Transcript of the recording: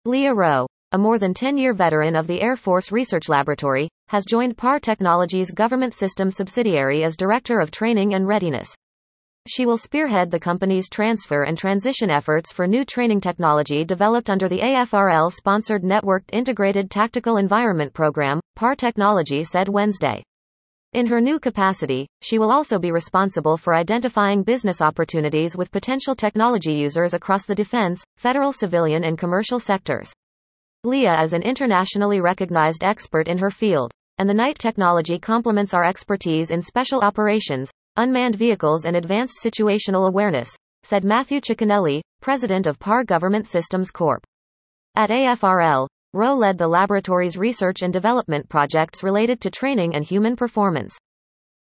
Leah Rowe, a more than 10-year veteran of the Air Force Research Laboratory, has joined PAR Technologies' government systems subsidiary as Director of Training and Readiness. She will spearhead the company's transfer and transition efforts for new training technology developed under the AFRL-sponsored Networked Integrated Tactical Environment Program, PAR Technology said Wednesday. In her new capacity, she will also be responsible for identifying business opportunities with potential technology users across the defense, federal civilian and commercial sectors. Leah is an internationally recognized expert in her field, and the Knight technology complements our expertise in special operations, unmanned vehicles and advanced situational awareness, said Matthew Cicconelli, president of PAR Government Systems Corp. At AFRL, Rowe led the laboratory's research and development projects related to training and human performance.